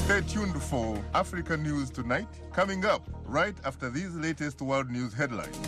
Stay tuned for Africa News Tonight, coming up right after these latest world news headlines.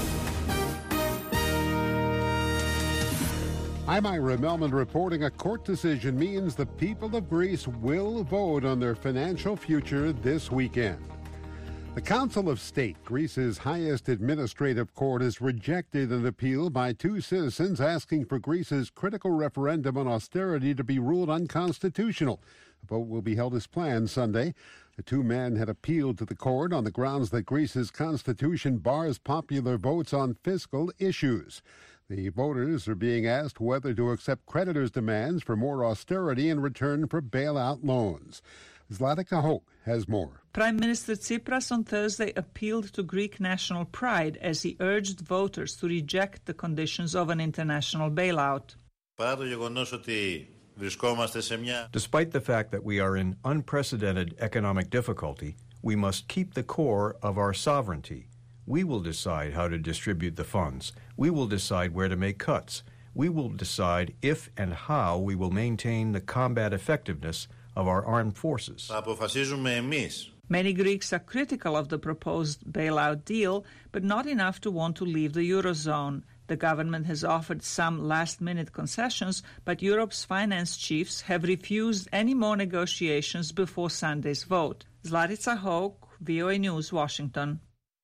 I'm Ira Melman reporting a court decision means the people of Greece will vote on their financial future this weekend. The Council of State, Greece's highest administrative court, has rejected an appeal by two citizens asking for Greece's critical referendum on austerity to be ruled unconstitutional. The vote will be held as planned Sunday. The two men had appealed to the court on the grounds that Greece's constitution bars popular votes on fiscal issues. The voters are being asked whether to accept creditors' demands for more austerity in return for bailout loans. Zlatica Hoke has more. Prime Minister Tsipras on Thursday appealed to Greek national pride as he urged voters to reject the conditions of an international bailout. Despite the fact that we are in unprecedented economic difficulty, we must keep the core of our sovereignty. We will decide how to distribute the funds. We will decide where to make cuts. We will decide if and how we will maintain the combat effectiveness of our armed forces. Many Greeks are critical of the proposed bailout deal, but not enough to want to leave the Eurozone. The government has offered some last-minute concessions, but Europe's finance chiefs have refused any more negotiations before Sunday's vote. Zlatica Hoke, VOA News, Washington.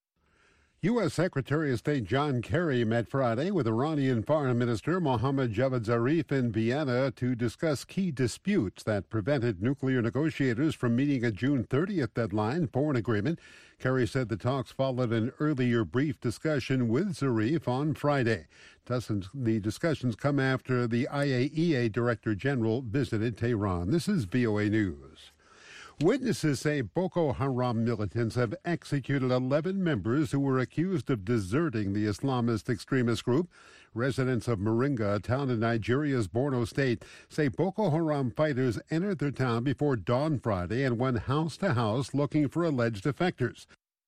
U.S. Secretary of State John Kerry met Friday with Iranian Foreign Minister Mohammad Javad Zarif in Vienna to discuss key disputes that prevented nuclear negotiators from meeting a June 30th deadline for an agreement. Kerry said the talks followed an earlier brief discussion with Zarif on Friday. The discussions come after the IAEA Director General visited Tehran. This is VOA News. Witnesses say Boko Haram militants have executed 11 members who were accused of deserting the Islamist extremist group. Residents of Moringa, a town in Nigeria's Borno State, say Boko Haram fighters entered their town before dawn Friday and went house to house looking for alleged defectors.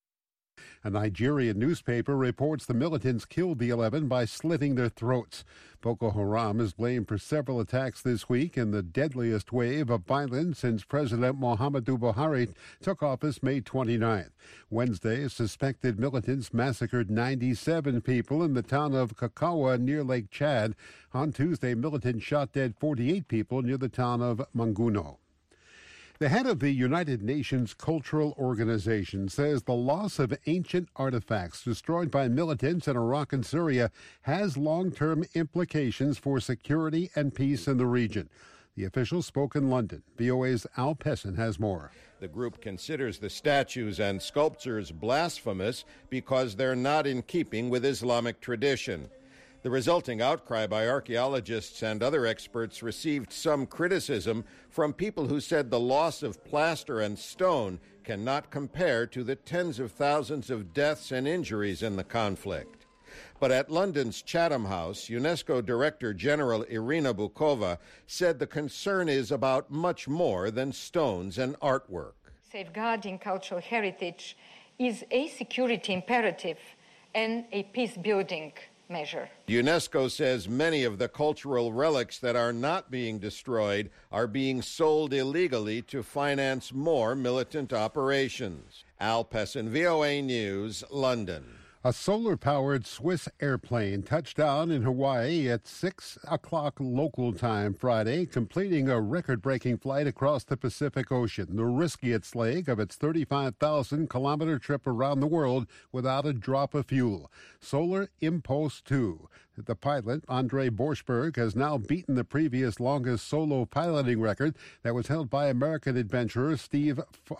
A Nigerian newspaper reports the militants killed the 11 by slitting their throats. Boko Haram is blamed for several attacks this week in the deadliest wave of violence since President Muhammadu Buhari took office May 29th. Wednesday, suspected militants massacred 97 people in the town of Kakawa near Lake Chad. On Tuesday, militants shot dead 48 people near the town of Manguno. The head of the United Nations Cultural Organization says the loss of ancient artifacts destroyed by militants in Iraq and Syria has long-term implications for security and peace in the region. The official spoke in London. VOA's Al Pessin has more. The group considers the statues and sculptures blasphemous because they're not in keeping with Islamic tradition. The resulting outcry by archaeologists and other experts received some criticism from people who said the loss of plaster and stone cannot compare to the tens of thousands of deaths and injuries in the conflict. But at London's Chatham House, UNESCO Director General Irina Bukova said the concern is about much more than stones and artwork. Safeguarding cultural heritage is a security imperative and a peace-building measure. UNESCO says many of the cultural relics that are not being destroyed are being sold illegally to finance more militant operations. Al Pessin, VOA News, London. A solar-powered Swiss airplane touched down in Hawaii at 6 o'clock local time Friday, completing a record-breaking flight across the Pacific Ocean, the riskiest leg of its 35,000-kilometer trip around the world without a drop of fuel. Solar Impulse 2. The pilot, Andre Borschberg, has now beaten the previous longest solo piloting record that was held by American adventurer Steve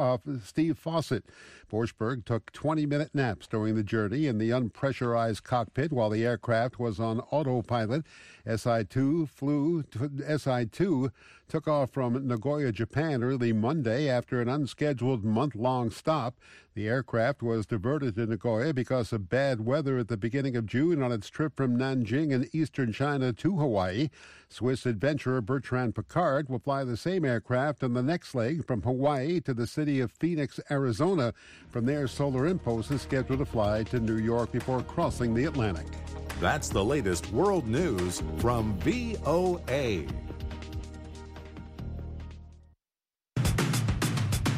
Fawcett. Borschberg took 20-minute naps during the journey in the unpressurized cockpit while the aircraft was on autopilot. SI-2 took off from Nagoya, Japan early Monday after an unscheduled month-long stop. The aircraft was diverted to Nagoya because of bad weather at the beginning of June on its trip from Nanjing in eastern China to Hawaii. Swiss adventurer Bertrand Piccard will fly the same aircraft on the next leg from Hawaii to the city of Phoenix, Arizona. From there, Solar Impulse is scheduled to fly to New York before crossing the Atlantic. That's the latest world news from VOA.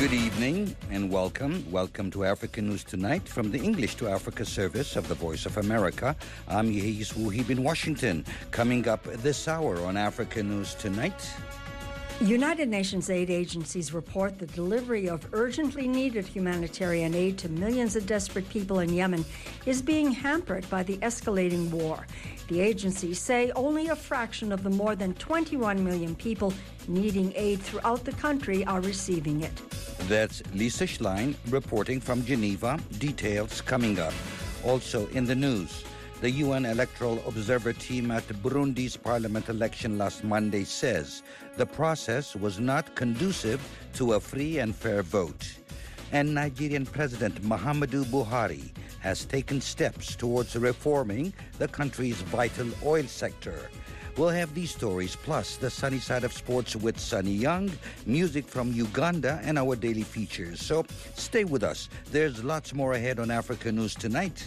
Good evening and welcome. Welcome to Africa News Tonight from the English to Africa service of the Voice of America. I'm Yehis Wuhib in Washington. Coming up this hour on Africa News Tonight. United Nations aid agencies report the delivery of urgently needed humanitarian aid to millions of desperate people in Yemen is being hampered by the escalating war. The agencies say only a fraction of the more than 21 million people needing aid throughout the country are receiving it. That's Lisa Schlein reporting from Geneva. Details coming up. Also in the news, the UN Electoral Observer Team at Burundi's parliament election last Monday says the process was not conducive to a free and fair vote. And Nigerian President Muhammadu Buhari has taken steps towards reforming the country's vital oil sector. We'll have these stories, plus the sunny side of sports with Sunny Young, music from Uganda, and our daily features. So stay with us. There's lots more ahead on Africa News Tonight.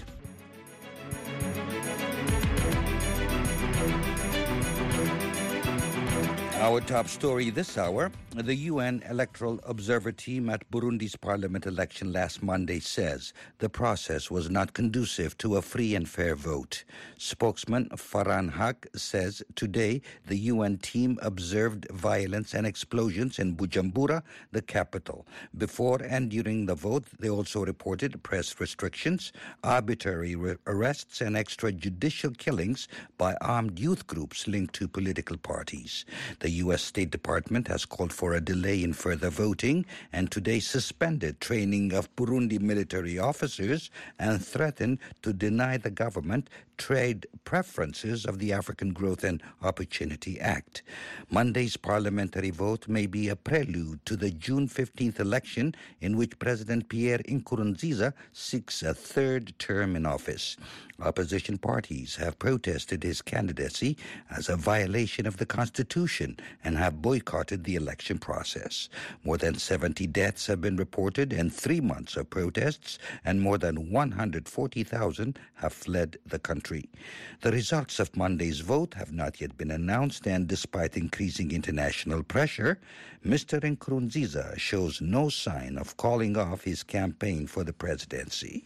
Our top story this hour, the UN Electoral Observer Team at Burundi's parliament election last Monday says the process was not conducive to a free and fair vote. Spokesman Farhan Haq says today the UN team observed violence and explosions in Bujumbura, the capital. Before and during the vote, they also reported press restrictions, arbitrary arrests, and extrajudicial killings by armed youth groups linked to political parties. The U.S. State Department has called for a delay in further voting and today suspended training of Burundi military officers and threatened to deny the government trade preferences of the African Growth and Opportunity Act. Monday's parliamentary vote may be a prelude to the June 15th election in which President Pierre Nkurunziza seeks a third term in office. Opposition parties have protested his candidacy as a violation of the Constitution and have boycotted the election process. More than 70 deaths have been reported in 3 months of protests, and more than 140,000 have fled the country. The results of Monday's vote have not yet been announced, and despite increasing international pressure, Mr. Nkurunziza shows no sign of calling off his campaign for the presidency.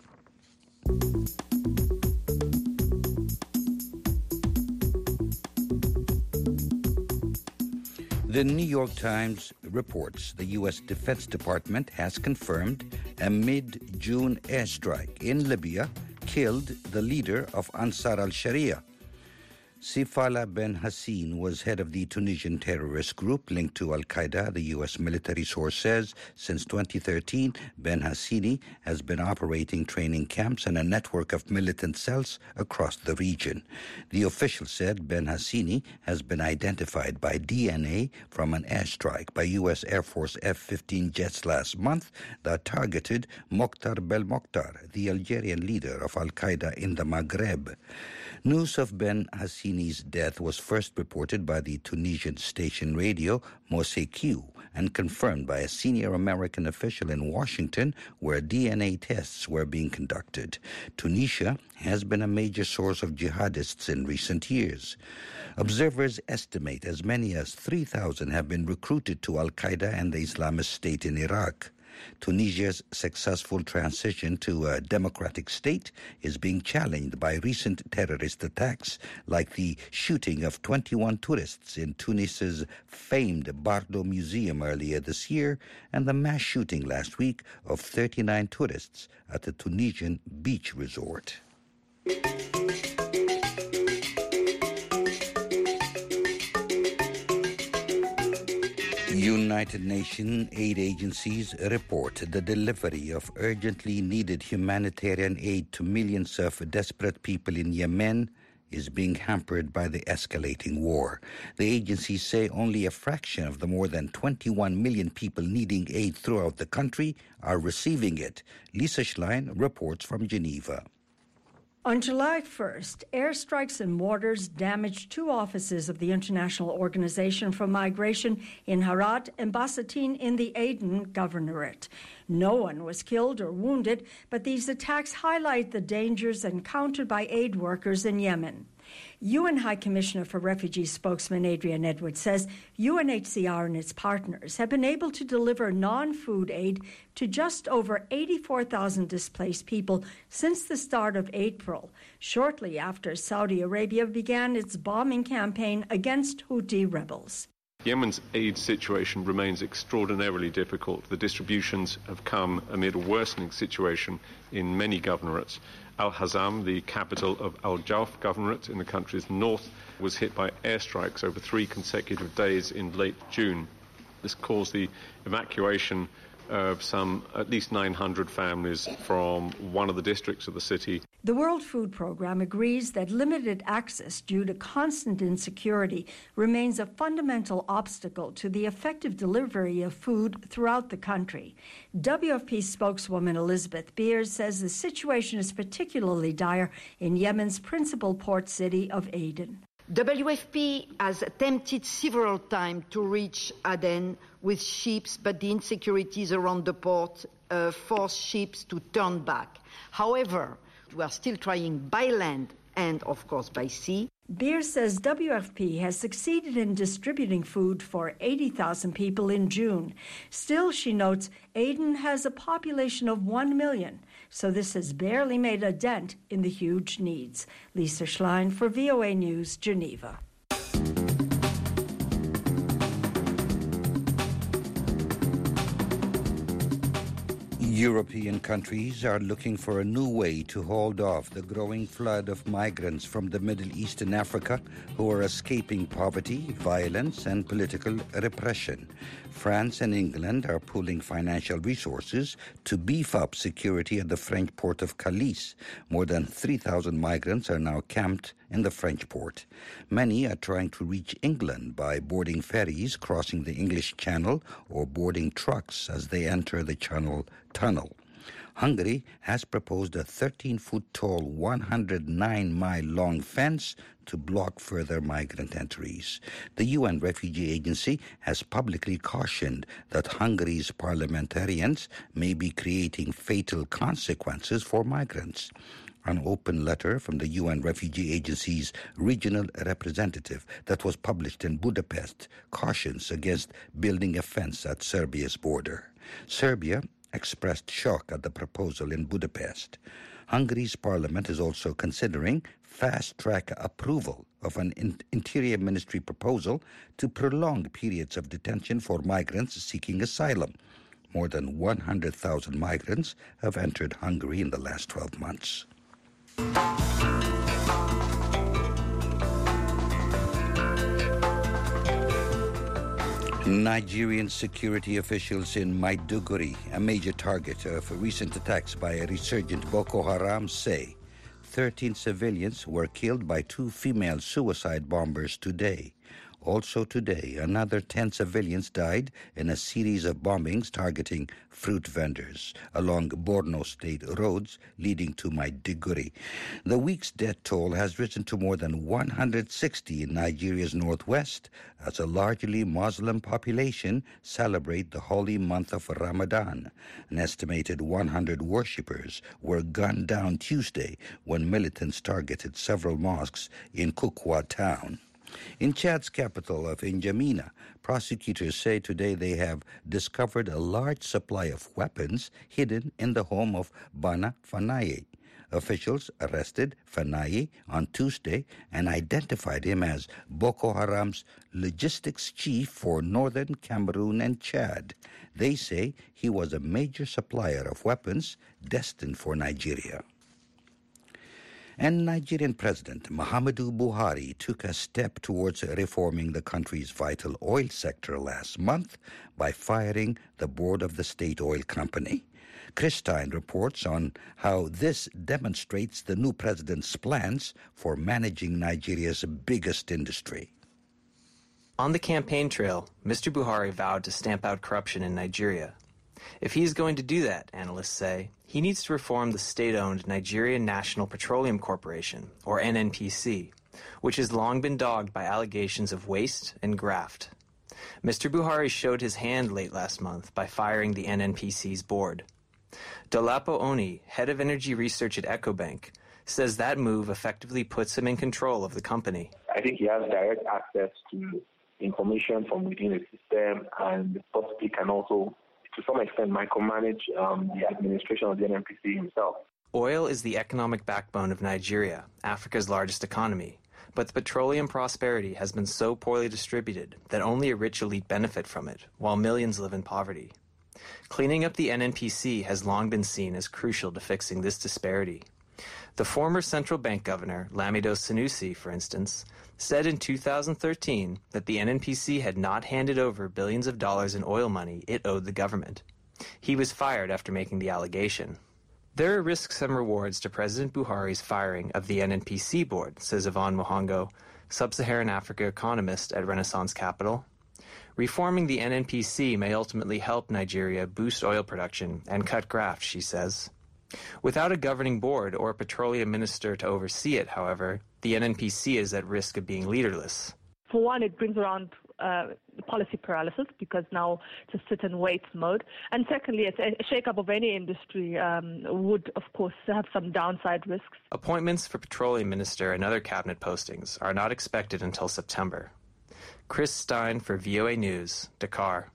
The New York Times reports the U.S. Defense Department has confirmed a mid-June airstrike in Libya killed the leader of Ansar al-Sharia. Sifala Ben Hassin was head of the Tunisian terrorist group linked to Al-Qaeda, the U.S. military source says. Since 2013, Ben Hassini has been operating training camps and a network of militant cells across the region. The official said Ben Hassini has been identified by DNA from an airstrike by U.S. Air Force F-15 jets last month that targeted Mokhtar Belmokhtar, the Algerian leader of Al-Qaeda in the Maghreb. News of Ben Hassini's death was first reported by the Tunisian station radio Mosaic and confirmed by a senior American official in Washington, where DNA tests were being conducted. Tunisia has been a major source of jihadists in recent years. Observers estimate as many as 3,000 have been recruited to Al-Qaeda and the Islamist State in Iraq. Tunisia's successful transition to a democratic state is being challenged by recent terrorist attacks, like the shooting of 21 tourists in Tunis's famed Bardo Museum earlier this year, and the mass shooting last week of 39 tourists at a Tunisian beach resort. United Nations aid agencies report the delivery of urgently needed humanitarian aid to millions of desperate people in Yemen is being hampered by the escalating war. The agencies say only a fraction of the more than 21 million people needing aid throughout the country are receiving it. Lisa Schlein reports from Geneva. On July 1st, airstrikes and mortars damaged 2 offices of the International Organization for Migration in Herat and Basatin in the Aden Governorate. No one was killed or wounded, but these attacks highlight the dangers encountered by aid workers in Yemen. UN High Commissioner for Refugees spokesman Adrian Edwards says UNHCR and its partners have been able to deliver non-food aid to just over 84,000 displaced people since the start of April, shortly after Saudi Arabia began its bombing campaign against Houthi rebels. Yemen's aid situation remains extraordinarily difficult. The distributions have come amid a worsening situation in many governorates. Al-Hazam, the capital of Al-Jawf Governorate in the country's north, was hit by airstrikes over 3 consecutive days in late June. This caused the evacuation of at least 900 families from one of the districts of the city. The World Food Programme agrees that limited access due to constant insecurity remains a fundamental obstacle to the effective delivery of food throughout the country. WFP spokeswoman Elizabeth Beers says the situation is particularly dire in Yemen's principal port city of Aden. WFP has attempted several times to reach Aden with ships, but the insecurities around the port forced ships to turn back. However, we are still trying by land and, of course, by sea. Beers says WFP has succeeded in distributing food for 80,000 people in June. Still, she notes, Aden has a population of 1 million, so this has barely made a dent in the huge needs. Lisa Schlein for VOA News, Geneva. European countries are looking for a new way to hold off the growing flood of migrants from the Middle East and Africa who are escaping poverty, violence, and political repression. France and England are pooling financial resources to beef up security at the French port of Calais. More than 3,000 migrants are now camped in the French port. Many are trying to reach England by boarding ferries crossing the English Channel or boarding trucks as they enter the Channel Tunnel. Hungary has proposed a 13-foot-tall, 109-mile-long fence to block further migrant entries. The UN Refugee Agency has publicly cautioned that Hungary's parliamentarians may be creating fatal consequences for migrants. An open letter from the UN Refugee Agency's regional representative that was published in Budapest cautions against building a fence at Serbia's border. Serbia expressed shock at the proposal in Budapest. Hungary's parliament is also considering fast-track approval of an Interior Ministry proposal to prolong periods of detention for migrants seeking asylum. More than 100,000 migrants have entered Hungary in the last 12 months. Nigerian security officials in Maiduguri, a major target of recent attacks by a resurgent Boko Haram, say 13 civilians were killed by 2 female suicide bombers today. Also today, another 10 civilians died in a series of bombings targeting fruit vendors along Borno State roads leading to Maiduguri. The week's death toll has risen to more than 160 in Nigeria's northwest as a largely Muslim population celebrate the holy month of Ramadan. An estimated 100 worshippers were gunned down Tuesday when militants targeted several mosques in Kukwa town. In Chad's capital of N'Djamena, prosecutors say today they have discovered a large supply of weapons hidden in the home of Bana Fanaye. Officials arrested Fanaye on Tuesday and identified him as Boko Haram's logistics chief for northern Cameroon and Chad. They say he was a major supplier of weapons destined for Nigeria. And Nigerian President Muhammadu Buhari took a step towards reforming the country's vital oil sector last month by firing the board of the state oil company. Chris Stein reports on how this demonstrates the new president's plans for managing Nigeria's biggest industry. On the campaign trail, Mr. Buhari vowed to stamp out corruption in Nigeria. If he is going to do that, analysts say, he needs to reform the state-owned Nigerian National Petroleum Corporation, or NNPC, which has long been dogged by allegations of waste and graft. Mr. Buhari showed his hand late last month by firing the NNPC's board. Dolapo Oni, head of energy research at Ecobank, says that move effectively puts him in control of the company. I think he has direct access to information from within the system and possibly can also, to some extent, micromanage the administration of the NNPC himself. Oil is the economic backbone of Nigeria, Africa's largest economy. But the petroleum prosperity has been so poorly distributed that only a rich elite benefit from it, while millions live in poverty. Cleaning up the NNPC has long been seen as crucial to fixing this disparity. The former central bank governor, Lamido Sanusi, for instance, said in 2013 that the NNPC had not handed over billions of dollars in oil money it owed the government. He was fired after making the allegation. There are risks and rewards to President Buhari's firing of the NNPC board, says Yvonne Muhango, sub-Saharan Africa economist at Renaissance Capital. Reforming the NNPC may ultimately help Nigeria boost oil production and cut graft, she says. Without a governing board or a petroleum minister to oversee it, however, the NNPC is at risk of being leaderless. For one, it brings around policy paralysis because now it's a sit-and-wait mode. And secondly, a shake-up of any industry would, of course, have some downside risks. Appointments for petroleum minister and other cabinet postings are not expected until September. Chris Stein for VOA News, Dakar.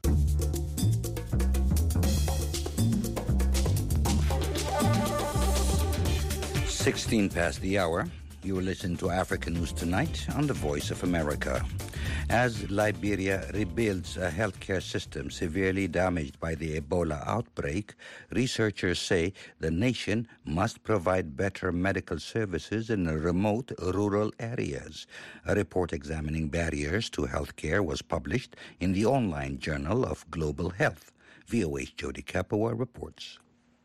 Sixteen past the hour. You will listen to Africa News Tonight on the Voice of America. As Liberia rebuilds a healthcare system severely damaged by the Ebola outbreak, researchers say the nation must provide better medical services in remote rural areas. A report examining barriers to healthcare was published in the online Journal of Global Health. VOA's Jody Kapoor reports.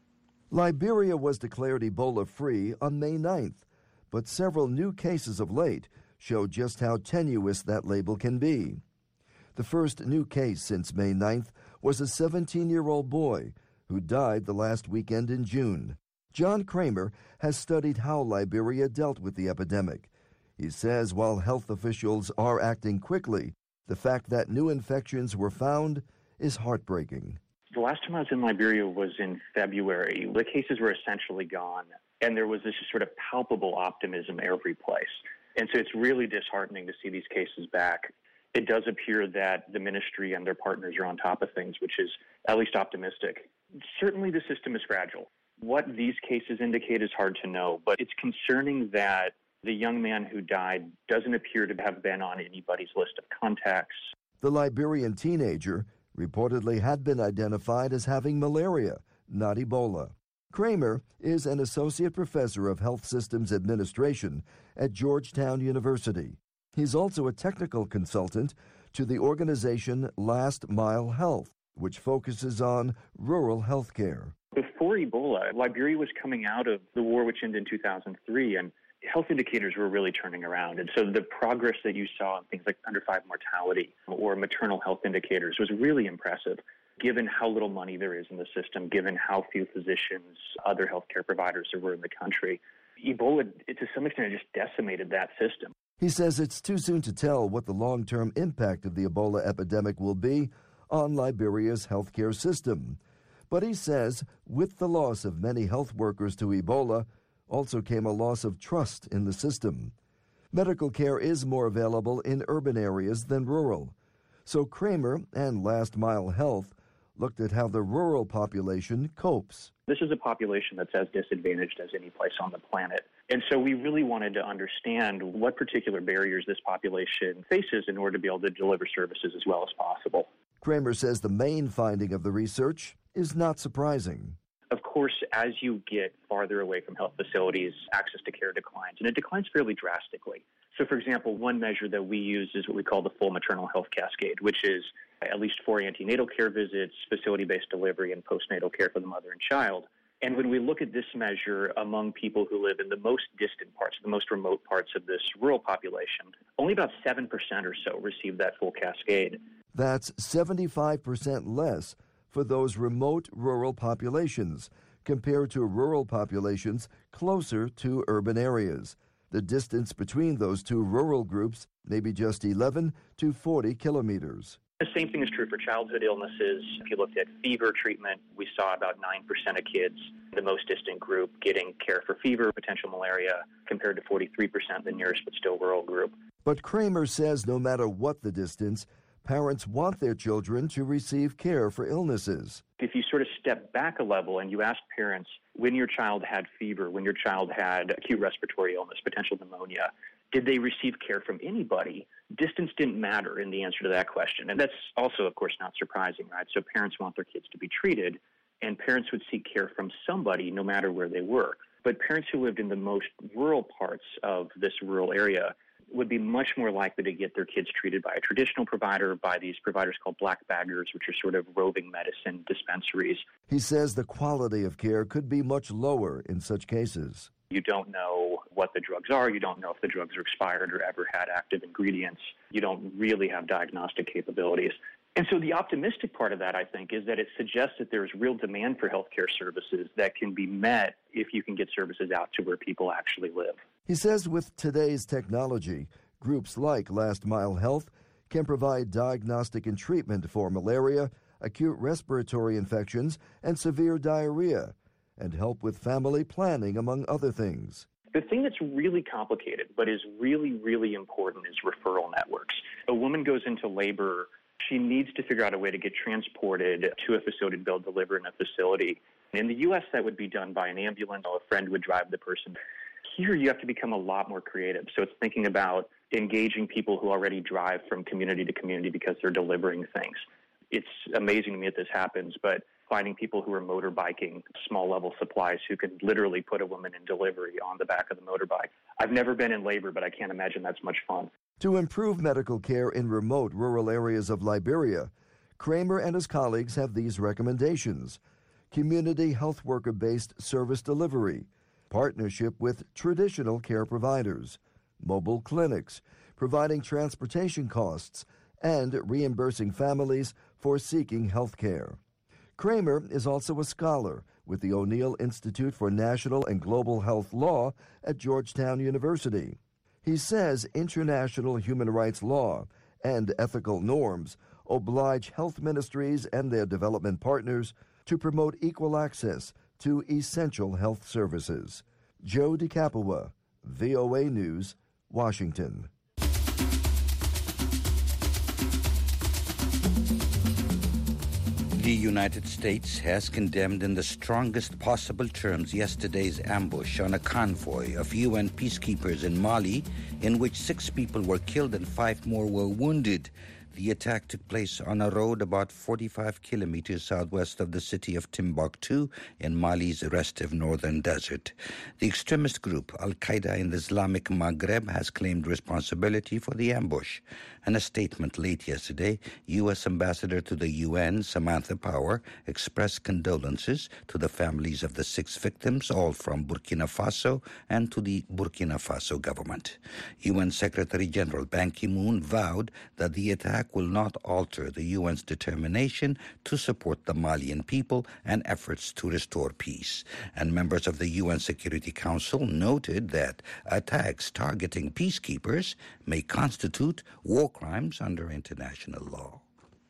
Liberia was declared Ebola-free on May 9th, but several new cases of late show just how tenuous that label can be. The first new case since May 9th was a 17-year-old boy who died the last weekend in June. John Kramer has studied how Liberia dealt with the epidemic. He says while health officials are acting quickly, the fact that new infections were found is heartbreaking. The last time I was in Liberia was in February. The cases were essentially gone, and there was this sort of palpable optimism every place. And so it's really disheartening to see these cases back. It does appear that the ministry and their partners are on top of things, which is at least optimistic. Certainly the system is fragile. What these cases indicate is hard to know, but it's concerning that the young man who died doesn't appear to have been on anybody's list of contacts. The Liberian teenager reportedly had been identified as having malaria, not Ebola. Kramer is an associate professor of health systems administration at Georgetown University. He's also a technical consultant to the organization Last Mile Health, which focuses on rural health care. Before Ebola, Liberia was coming out of the war which ended in 2003, and health indicators were really turning around. And so the progress that you saw in things like under-5 mortality or maternal health indicators was really impressive, given how little money there is in the system, given how few physicians, other healthcare providers there were in the country. Ebola, to some extent, just decimated that system. He says it's too soon to tell what the long-term impact of the Ebola epidemic will be on Liberia's healthcare system. But he says with the loss of many health workers to Ebola also came a loss of trust in the system. Medical care is more available in urban areas than rural. So Kramer and Last Mile Health looked at how the rural population copes. This is a population that's as disadvantaged as any place on the planet. And so we really wanted to understand what particular barriers this population faces in order to be able to deliver services as well as possible. Kramer says the main finding of the research is not surprising. Of course, as you get farther away from health facilities, access to care declines, and it declines fairly drastically. So, for example, one measure that we use is what we call the full maternal health cascade, which is at least 4 antenatal care visits, facility-based delivery, and postnatal care for the mother and child. And when we look at this measure among people who live in the most distant parts, the most remote parts of this rural population, only about 7% or so receive that full cascade. That's 75% less for those remote rural populations compared to rural populations closer to urban areas. The distance between those two rural groups may be just 11 to 40 kilometers. The same thing is true for childhood illnesses. If you looked at fever treatment, we saw about 9% of kids, the most distant group, getting care for fever, potential malaria, compared to 43% the nearest but still rural group. But Kramer says no matter what the distance, parents want their children to receive care for illnesses. If you sort of step back a level and you ask parents when your child had fever, when your child had acute respiratory illness, potential pneumonia, did they receive care from anybody? Distance didn't matter in the answer to that question. And that's also, of course, not surprising, right? So parents want their kids to be treated, and parents would seek care from somebody no matter where they were. But parents who lived in the most rural parts of this rural area would be much more likely to get their kids treated by a traditional provider, by these providers called black baggers, which are sort of roving medicine dispensaries. He says the quality of care could be much lower in such cases. You don't know what the drugs are. You don't know if the drugs are expired or ever had active ingredients. You don't really have diagnostic capabilities. And so the optimistic part of that, I think, is that it suggests that there's real demand for healthcare services that can be met if you can get services out to where people actually live. He says with today's technology, groups like Last Mile Health can provide diagnostic and treatment for malaria, acute respiratory infections, and severe diarrhea, and help with family planning, among other things. The thing that's really complicated but is really, really important is referral networks. A woman goes into labor, she needs to figure out a way to get transported to a facility to be able to deliver in a facility. In the U.S., that would be done by an ambulance, or a friend would drive the person. Here, you have to become a lot more creative. So it's thinking about engaging people who already drive from community to community because they're delivering things. It's amazing to me that this happens, but finding people who are motorbiking small-level supplies who can literally put a woman in delivery on the back of the motorbike. I've never been in labor, but I can't imagine that's much fun. To improve medical care in remote rural areas of Liberia, Kramer and his colleagues have these recommendations: community health worker-based service delivery, partnership with traditional care providers, mobile clinics, providing transportation costs, and reimbursing families for seeking health care. Kramer is also a scholar with the O'Neill Institute for National and Global Health Law at Georgetown University. He says international human rights law and ethical norms oblige health ministries and their development partners to promote equal access to essential health services. Joe DeCapua, VOA News, Washington. The United States has condemned in the strongest possible terms yesterday's ambush on a convoy of UN peacekeepers in Mali, in which 6 people were killed and 5 more were wounded. The attack took place on a road about 45 kilometers southwest of the city of Timbuktu in Mali's restive northern desert. The extremist group Al-Qaeda in the Islamic Maghreb has claimed responsibility for the ambush. In a statement late yesterday, U.S. Ambassador to the UN, Samantha Power, expressed condolences to the families of the 6 victims, all from Burkina Faso, and to the Burkina Faso government. UN Secretary General Ban Ki-moon vowed that the attack will not alter the UN's determination to support the Malian people and efforts to restore peace. And members of the UN Security Council noted that attacks targeting peacekeepers may constitute war crimes under international law.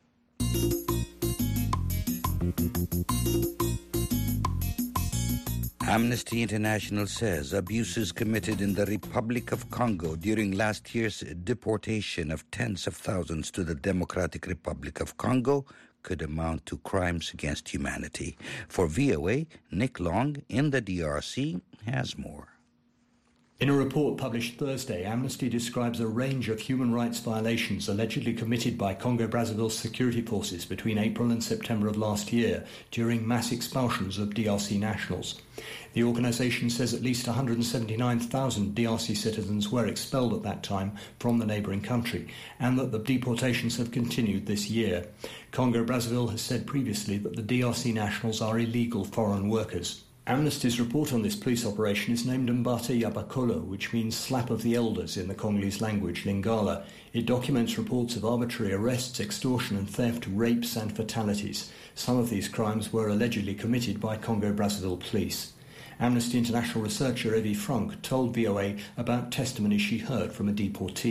Amnesty International says abuses committed in the Republic of Congo during last year's deportation of tens of thousands to the Democratic Republic of Congo could amount to crimes against humanity. For VOA, Nick Long in the DRC has more. In a report published Thursday, Amnesty describes a range of human rights violations allegedly committed by Congo-Brazzaville's security forces between April and September of last year during mass expulsions of DRC nationals. The organisation says at least 179,000 DRC citizens were expelled at that time from the neighbouring country, and that the deportations have continued this year. Congo-Brazzaville has said previously that the DRC nationals are illegal foreign workers. Amnesty's report on this police operation is named Mbate Yabakolo, which means slap of the elders in the Congolese language, Lingala. It documents reports of arbitrary arrests, extortion and theft, rapes and fatalities. Some of these crimes were allegedly committed by Congo-Brazzaville police. Amnesty International researcher Evie Frank told VOA about testimony she heard from a deportee.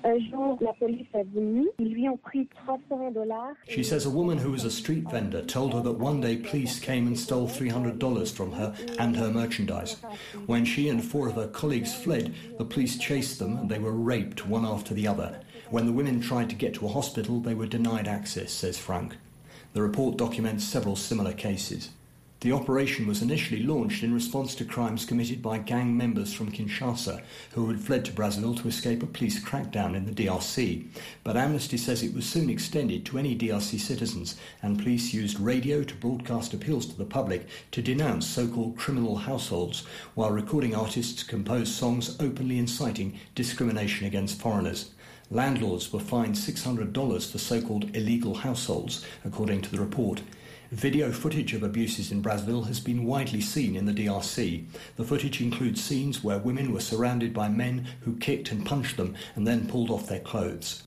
She says a woman who was a street vendor told her that one day police came and stole $300 from her and her merchandise. When she and 4 of her colleagues fled, the police chased them and they were raped one after the other. When the women tried to get to a hospital, they were denied access, says Frank. The report documents several similar cases. The operation was initially launched in response to crimes committed by gang members from Kinshasa who had fled to Brazil to escape a police crackdown in the DRC. But Amnesty says it was soon extended to any DRC citizens, and police used radio to broadcast appeals to the public to denounce so-called criminal households, while recording artists composed songs openly inciting discrimination against foreigners. Landlords were fined $600 for so-called illegal households, according to the report. Video footage of abuses in Brazil has been widely seen in the DRC. The footage includes scenes where women were surrounded by men who kicked and punched them and then pulled off their clothes.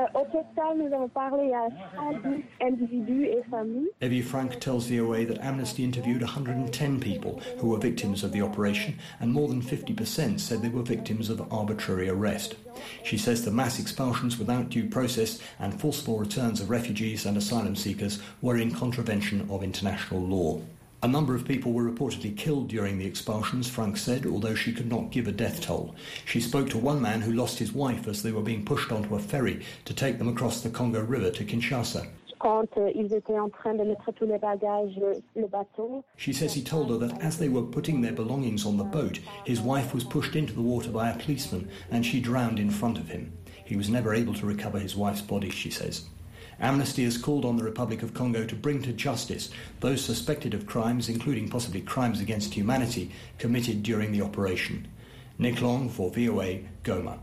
Evie Frank tells VOA that Amnesty interviewed 110 people who were victims of the operation, and more than 50% said they were victims of arbitrary arrest. She says the mass expulsions without due process and forcible returns of refugees and asylum seekers were in contravention of international law. A number of people were reportedly killed during the expulsions, Frank said, although she could not give a death toll. She spoke to one man who lost his wife as they were being pushed onto a ferry to take them across the Congo River to Kinshasa. She says he told her that as they were putting their belongings on the boat, his wife was pushed into the water by a policeman and she drowned in front of him. He was never able to recover his wife's body, she says. Amnesty has called on the Republic of Congo to bring to justice those suspected of crimes, including possibly crimes against humanity, committed during the operation. Nick Long for VOA, Goma.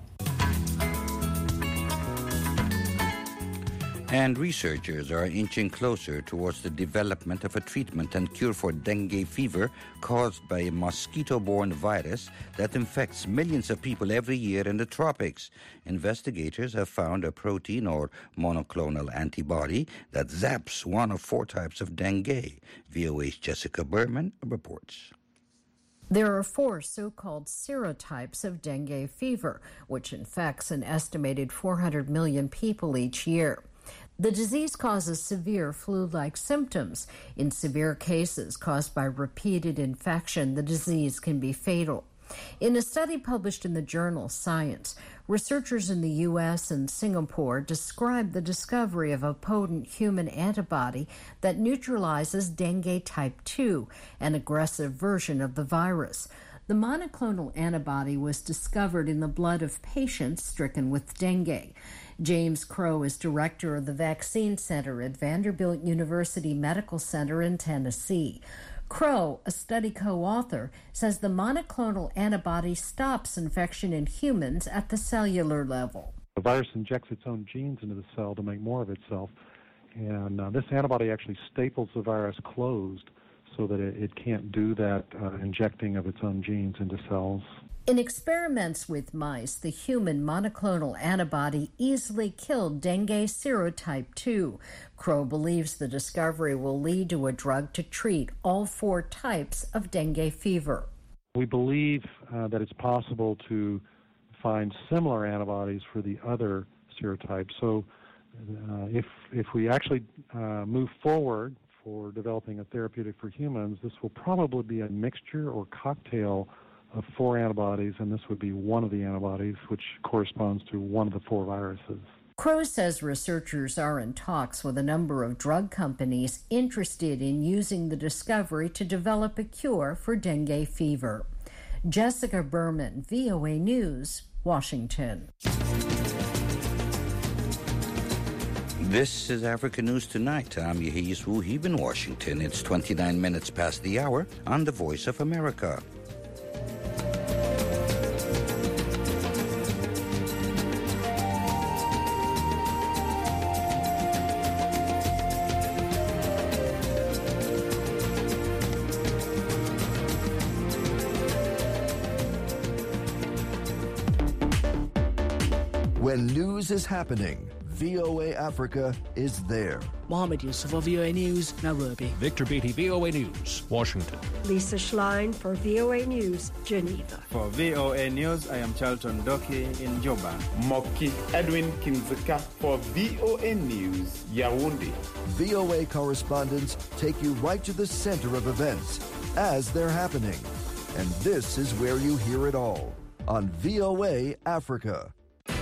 And researchers are inching closer towards the development of a treatment and cure for dengue fever caused by a mosquito-borne virus that infects millions of people every year in the tropics. Investigators have found a protein or monoclonal antibody that zaps one of 4 types of dengue. VOA's Jessica Berman reports. There are 4 so-called serotypes of dengue fever, which infects an estimated 400 million people each year. The disease causes severe flu-like symptoms. In severe cases caused by repeated infection, the disease can be fatal. In a study published in the journal Science, researchers in the U.S. and Singapore described the discovery of a potent human antibody that neutralizes dengue type 2, an aggressive version of the virus. The monoclonal antibody was discovered in the blood of patients stricken with dengue. James Crow is director of the Vaccine Center at Vanderbilt University Medical Center in Tennessee. Crow, a study co-author, says the monoclonal antibody stops infection in humans at the cellular level. The virus injects its own genes into the cell to make more of itself, and this antibody actually staples the virus closed so that it can't do that injecting of its own genes into cells. In experiments with mice, the human monoclonal antibody easily killed dengue serotype 2. Crow believes the discovery will lead to a drug to treat all 4 types of dengue fever. We believe that it's possible to find similar antibodies for the other serotypes. So if we actually move forward for developing a therapeutic for humans, this will probably be a mixture or cocktail of 4 antibodies, and this would be one of the antibodies, which corresponds to one of the 4 viruses. Crow says researchers are in talks with a number of drug companies interested in using the discovery to develop a cure for dengue fever. Jessica Berman, VOA News, Washington. This is Africa News Tonight. I'm Yehis Wuhib in Washington. It's 29 minutes past the hour on The Voice of America. When news is happening, VOA Africa is there. Mohammed Yusuf for VOA News, Nairobi. Victor Beatty, VOA News, Washington. Lisa Schlein for VOA News, Geneva. For VOA News, I am Charlton Doki in Juba. Moki Edwin Kinzika for VOA News, Yaoundé. VOA correspondents take you right to the center of events as they're happening. And this is where you hear it all on VOA Africa.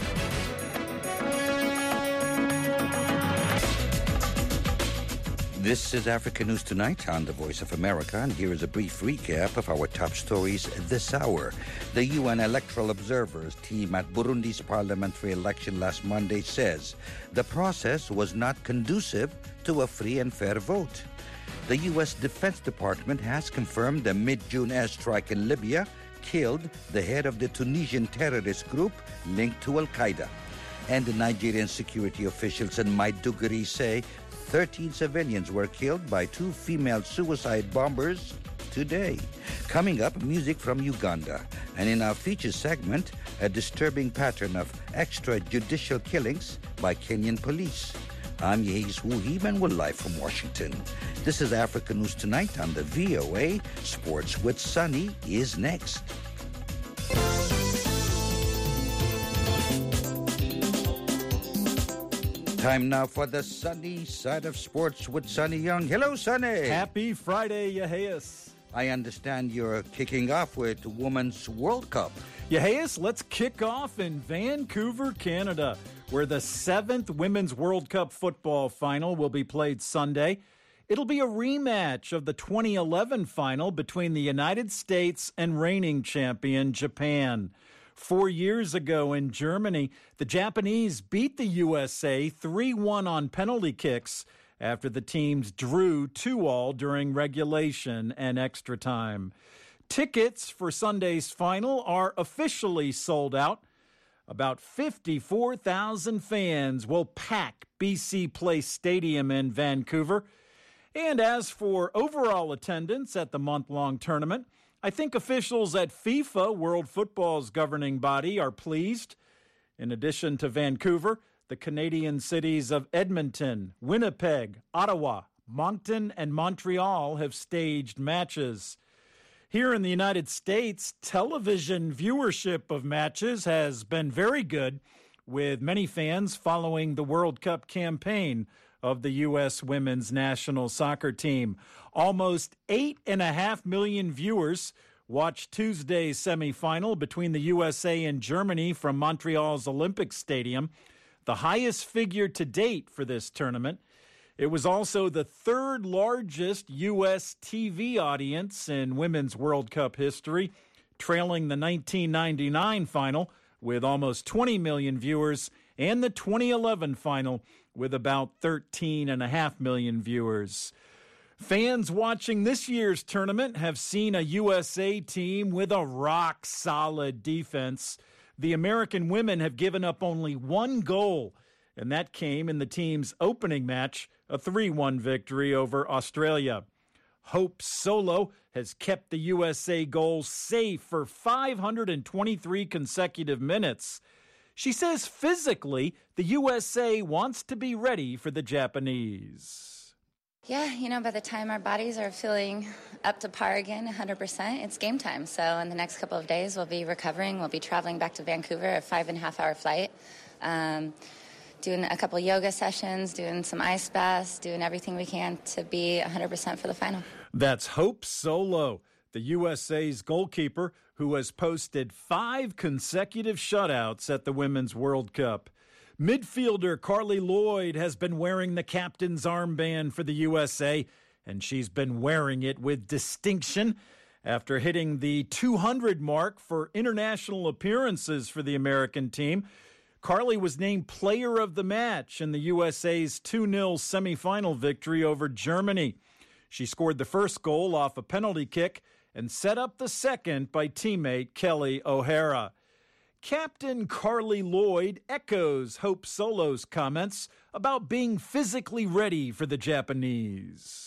This is Africa News Tonight on the Voice of America, and here is a brief recap of our top stories this hour. The UN Electoral Observers team at Burundi's parliamentary election last Monday says the process was not conducive to a free and fair vote. The U.S. Defense Department has confirmed a mid-June airstrike in Libya killed the head of the Tunisian terrorist group linked to Al-Qaeda. And the Nigerian security officials in Maiduguri say 13 civilians were killed by 2 female suicide bombers today. Coming up, music from Uganda. And in our feature segment, a disturbing pattern of extrajudicial killings by Kenyan police. I'm Yehiz Wuhib, and we're live from Washington. This is Africa News Tonight on the VOA. Sports with Sunny is next. Time now for the sunny side of sports with Sonny Young. Hello, Sonny. Happy Friday, Yehias. I understand you're kicking off with Women's World Cup. Yehias, let's kick off in Vancouver, Canada, where the 7th Women's World Cup football final will be played Sunday. It'll be a rematch of the 2011 final between the United States and reigning champion Japan. 4 years ago in Germany, the Japanese beat the USA 3-1 on penalty kicks after the teams drew 2-2 during regulation and extra time. Tickets for Sunday's final are officially sold out. About 54,000 fans will pack BC Place Stadium in Vancouver. And as for overall attendance at the month-long tournament, I think officials at FIFA, World Football's governing body, are pleased. In addition to Vancouver, the Canadian cities of Edmonton, Winnipeg, Ottawa, Moncton, and Montreal have staged matches. Here in the United States, television viewership of matches has been very good, with many fans following the World Cup campaign of the U.S. women's national soccer team. Almost 8.5 million viewers watched Tuesday's semifinal between the USA and Germany from Montreal's Olympic Stadium, the highest figure to date for this tournament. It was also the 3rd largest U.S. TV audience in Women's World Cup history, trailing the 1999 final with almost 20 million viewers and the 2011 final with about 13.5 million viewers. Fans watching this year's tournament have seen a USA team with a rock-solid defense. The American women have given up only 1 goal, and that came in the team's opening match, a 3-1 victory over Australia. Hope Solo has kept the USA goal safe for 523 consecutive minutes. She says physically, the USA wants to be ready for the Japanese. Yeah, by the time our bodies are feeling up to par again, 100%, it's game time. So in the next couple of days, we'll be recovering. We'll be traveling back to Vancouver, a 5.5-hour flight, doing a couple yoga sessions, doing some ice baths, doing everything we can to be 100% for the final. That's Hope Solo, the USA's goalkeeper, who has posted 5 consecutive shutouts at the Women's World Cup. Midfielder Carly Lloyd has been wearing the captain's armband for the USA, and she's been wearing it with distinction. After hitting the 200 mark for international appearances for the American team, Carly was named player of the match in the USA's 2-0 semifinal victory over Germany. She scored the first goal off a penalty kick and set up the second by teammate Kelly O'Hara. Captain Carly Lloyd echoes Hope Solo's comments about being physically ready for the Japanese.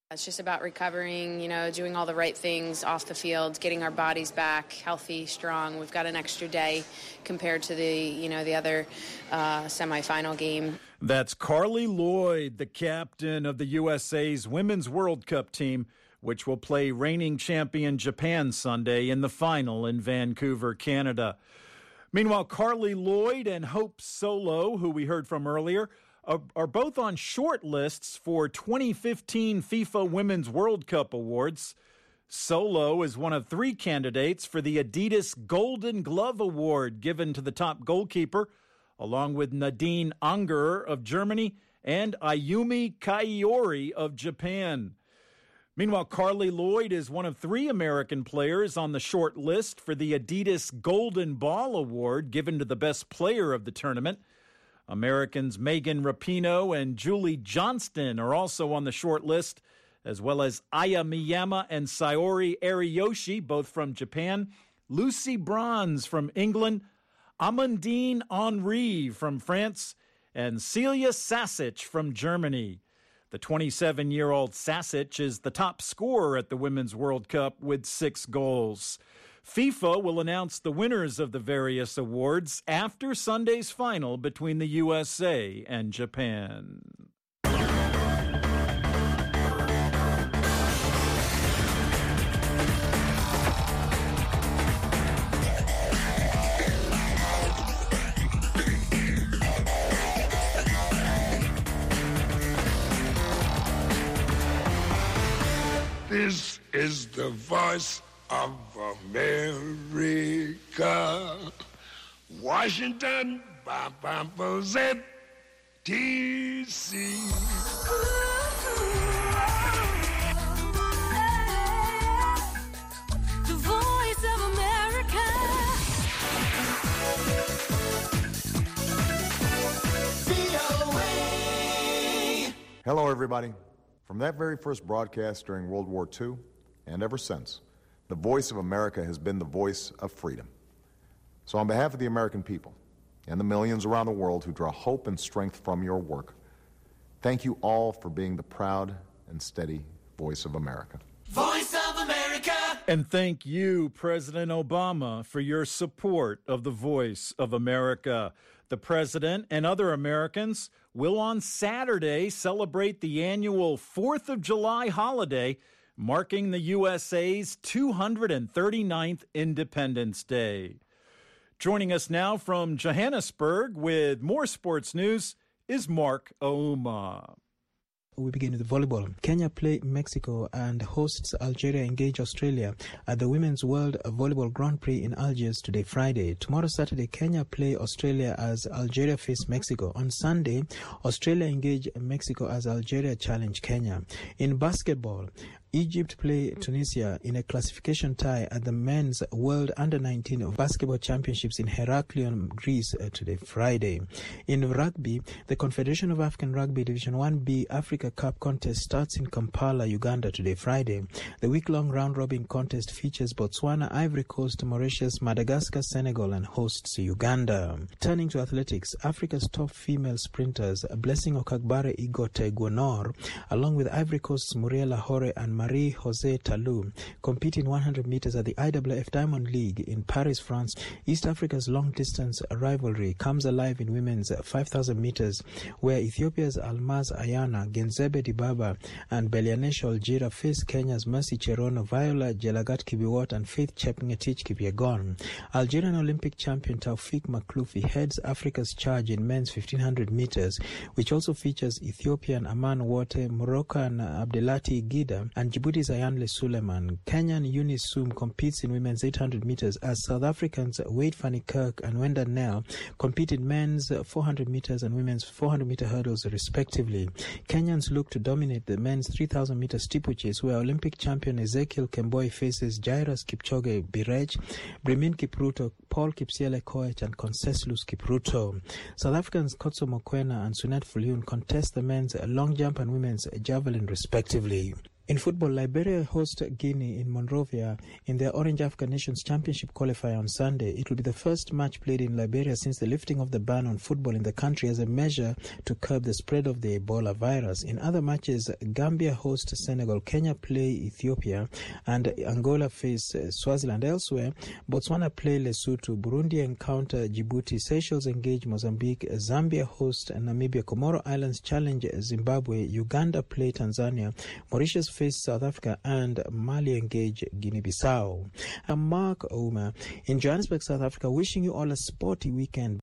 It's just about recovering, doing all the right things off the field, getting our bodies back healthy, strong. We've got an extra day compared to the other semifinal game. That's Carly Lloyd, the captain of the USA's Women's World Cup team, which will play reigning champion Japan Sunday in the final in Vancouver, Canada. Meanwhile, Carly Lloyd and Hope Solo, who we heard from earlier, are both on short lists for 2015 FIFA Women's World Cup awards. Solo is one of 3 candidates for the Adidas Golden Glove Award given to the top goalkeeper, along with Nadine Angerer of Germany and Ayumi Kaori of Japan. Meanwhile, Carly Lloyd is one of 3 American players on the short list for the Adidas Golden Ball Award given to the best player of the tournament. Americans Megan Rapinoe and Julie Johnston are also on the short list, as well as Aya Miyama and Saori Ariyoshi, both from Japan, Lucy Bronze from England, Amandine Henry from France, and Celia Sasic from Germany. The 27-year-old Sasic is the top scorer at the Women's World Cup with 6 goals. FIFA will announce the winners of the various awards after Sunday's final between the USA and Japan. This is the voice of America. Washington, D.C. The voice of America. Hello, everybody. From that very first broadcast during World War II, and ever since, the voice of America has been the voice of freedom. So on behalf of the American people and the millions around the world who draw hope and strength from your work, thank you all for being the proud and steady voice of America. Voice of America. And thank you, President Obama, for your support of the Voice of America. The President and other Americans will on Saturday celebrate the annual 4th of July holiday, marking the USA's 239th Independence Day. Joining us now from Johannesburg with more sports news is Mark Ouma. We begin with volleyball. Kenya play Mexico and hosts Algeria engage Australia at the Women's World Volleyball Grand Prix in Algiers today, Friday. Tomorrow, Saturday, Kenya play Australia as Algeria face Mexico. On Sunday, Australia engage Mexico as Algeria challenge Kenya. In basketball, Egypt play Tunisia in a classification tie at the Men's World Under-19 Basketball Championships in Heraklion, Greece today, Friday. In rugby, the Confederation of African Rugby Division 1B Africa Cup contest starts in Kampala, Uganda today, Friday. The week-long round-robin contest features Botswana, Ivory Coast, Mauritius, Madagascar, Senegal, and hosts Uganda. Turning to athletics, Africa's top female sprinters, Blessing Okagbare Igote Gwenor, along with Ivory Coast's Muriel Lahore and Marie-José Talou, compete in 100 meters at the IAAF Diamond League in Paris, France. East Africa's long-distance rivalry comes alive in women's 5,000 meters, where Ethiopia's Almaz Ayana, Genzebe Dibaba, and Belianesh Oljira face Kenya's Mercy Cherono, Viola Jelagat Kibiwot, and Faith Chepngetich Kipyegon. Algerian Olympic champion Taufik Makloufi heads Africa's charge in men's 1,500 meters, which also features Ethiopian Aman Wote, Moroccan Abdelati Gida, and Djibouti's Ayanle Suleiman. Kenyan Eunice Sum competes in women's 800 meters as South Africans Wade Fanny Kirk and Wenda Nell compete in men's 400 meters and women's 400 meter hurdles respectively. Kenyans look to dominate the men's 3,000 meter steeplechase, where Olympic champion Ezekiel Kemboi faces Jairus Kipchoge Birej, Brimin Kipruto, Paul Kipsiele Koech, and Conseslus Kipruto. South Africans Kotso Mokoena and Sunet Fuliun contest the men's long jump and women's javelin respectively. In football, Liberia host Guinea in Monrovia in their Orange African Nations Championship qualifier on Sunday. It will be the first match played in Liberia since the lifting of the ban on football in the country as a measure to curb the spread of the Ebola virus. In other matches, Gambia host Senegal, Kenya play Ethiopia, and Angola face Swaziland. Elsewhere, Botswana play Lesotho, Burundi encounter Djibouti, Seychelles engage Mozambique, Zambia host Namibia, Comoro Islands challenge Zimbabwe, Uganda play Tanzania, Mauritius face South Africa, and Mali engage Guinea-Bissau. I'm Mark Ouma in Johannesburg, South Africa, wishing you all a sporty weekend.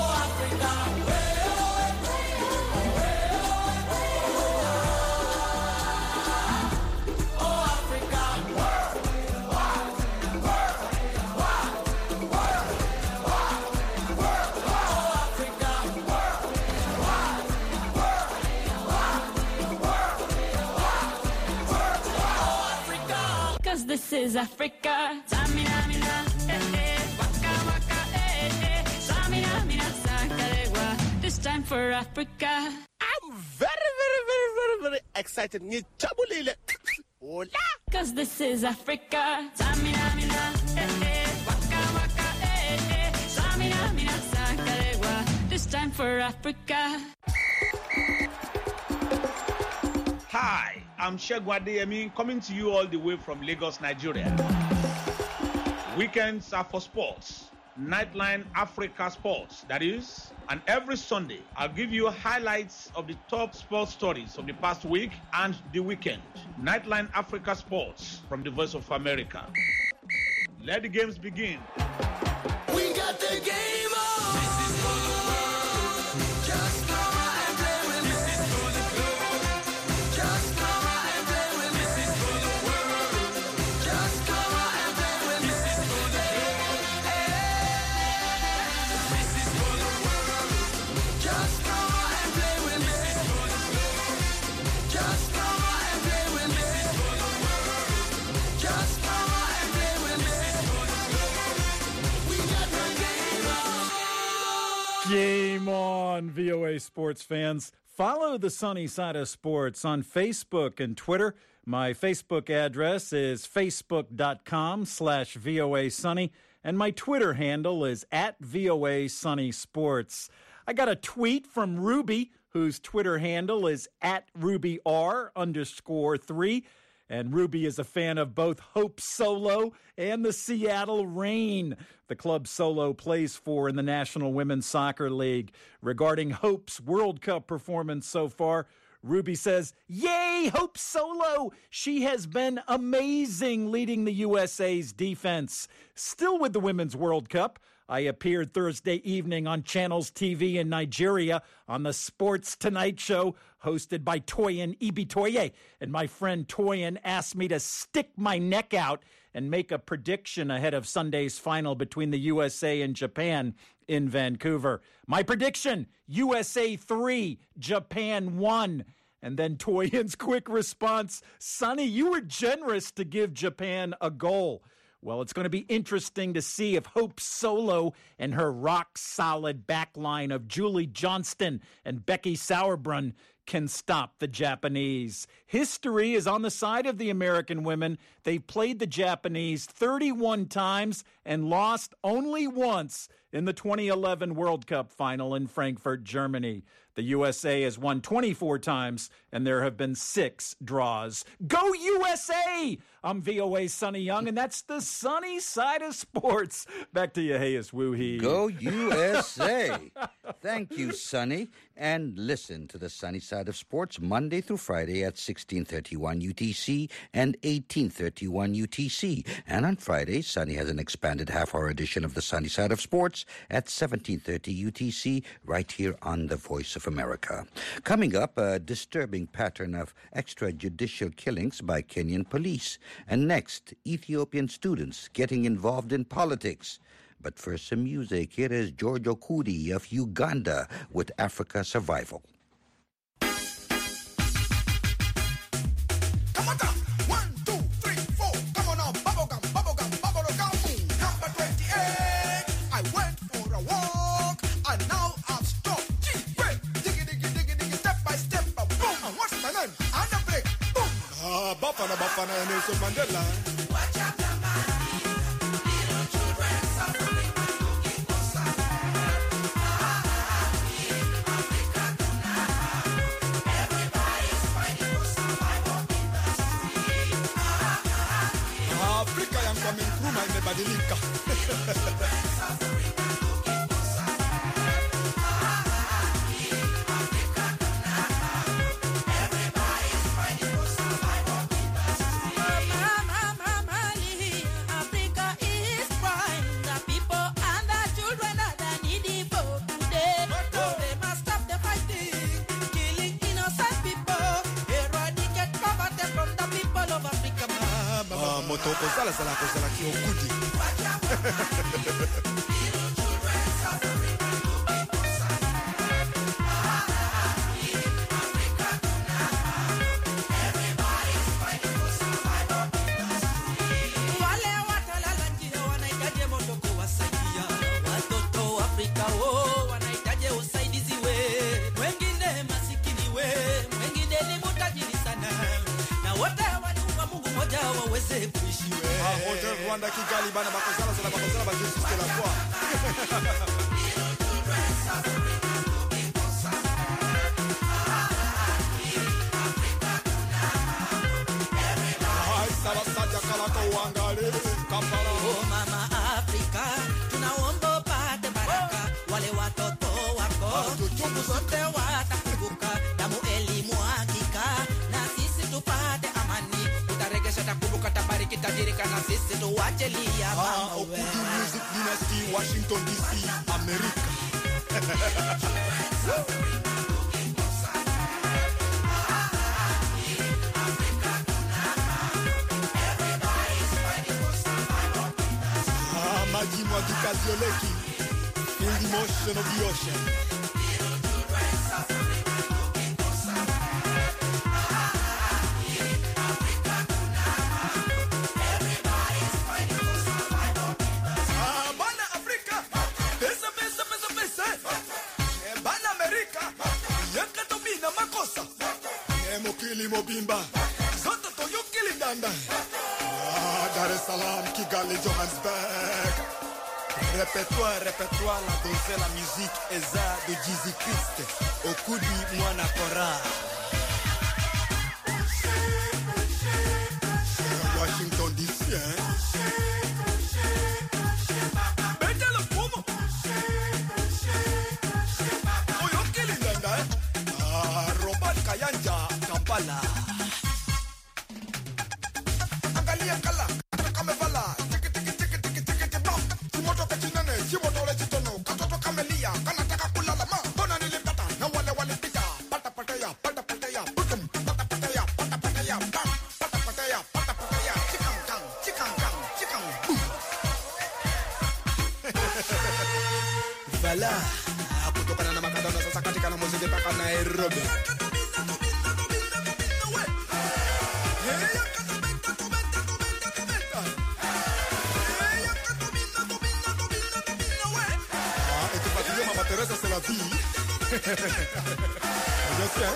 This is Africa. Samina, mina, waka, waka, Samina, mina, sakarewa. This time for Africa. I'm very excited. Hola. Cause this is Africa. Samina, mina, waka, waka, Samina, mina, sakarewa. This time for Africa. Hi, I'm Shegun Adeyemi, coming to you all the way from Lagos, Nigeria. Weekends are for sports. Nightline Africa Sports, that is. And every Sunday, I'll give you highlights of the top sports stories of the past week and the weekend. Nightline Africa Sports from the Voice of America. Let the games begin. We got the game on. This is for the world. Just go out and play with me. This is for the globe. Just go out and play with me. This is for the world. Just go out and play with me. This is for the globe. This is for the world. Just go out and play with me. This is for the globe. Just go out and play with me. This is for the world. Just go out and play with me. This is for the globe. We got the game on. Game on, VOA sports fans. Follow the Sunny Side of Sports on Facebook and Twitter. My Facebook address is facebook.com/VOA Sunny, and my Twitter handle is @VOA Sunny Sports. I got a tweet from Ruby, whose Twitter handle is @RubyR_3. And Ruby is a fan of both Hope Solo and the Seattle Reign, the club Solo plays for in the National Women's Soccer League. Regarding Hope's World Cup performance so far, Ruby says, "Yay, Hope Solo! She has been amazing leading the USA's defense." Still with the Women's World Cup, I appeared Thursday evening on Channels TV in Nigeria on the Sports Tonight Show hosted by Toyin Ibitoye. And my friend Toyin asked me to stick my neck out and make a prediction ahead of Sunday's final between the USA and Japan in Vancouver. My prediction, USA 3, Japan 1. And then Toyin's quick response, "Sonny, you were generous to give Japan a goal." Well, it's going to be interesting to see if Hope Solo and her rock-solid backline of Julie Johnston and Becky Sauerbrunn can stop the Japanese. History is on the side of the American women. They've played the Japanese 31 times and lost only once in the 2011 World Cup final in Frankfurt, Germany. The USA has won 24 times, and there have been 6 draws. Go USA! I'm VOA Sonny Young, and that's the sunny side of sports. Back to you, Hayes Woohee. Go USA! Thank you, Sonny. And listen to the sunny side of sports Monday through Friday at 1631 UTC and 1831 UTC. And on Friday, Sonny has an expanded half-hour edition of the sunny side of sports at 1730 UTC right here on the Voice of America. Coming up, a disturbing pattern of extrajudicial killings by Kenyan police. And next, Ethiopian students getting involved in politics. But first, some music. Here is George Okudi of Uganda with Africa Survival. Bop Nelson Mandela. Little children suffering and looking for survival. Africa tonight. Everybody's fighting for survival in the street. Africa, I'm coming through my Nebadilika. Moto kozala kiokudi. Hotel Rwanda Kigali bana bakozala zala bakozala ba justice la foi. Oh mama Africa, tunaomba upate baraka. Wale watoto wako sote watakumbuka damu, elimu, hakika, na sisi tupate amani. Utaregesha takumbuka, tabariki, tajirika, na sisi tuwachelia mama. Okudu Music Dynasty, Washington DC, America. Maji mwagika Zioleki, feel the motion of the ocean. Bana Africa, pesa. Bana America, yakatomina makosa. Mokili mobimba, zote toyokili danda. Dar es Salaam, Kigali, Johannesburg. Répète-toi, la danse, la musique, Eza de Jésus Christ. Okudi Mwana Kora. Washington DC, hein? Bête le pomo. Oyokili Ndanda, Robert Kayanja, Kampala. Angalia Kala. Vala kutokana na makadona sasa katika na muziki mpaka Nairobi. Teresa, c'est la vie. Je sais.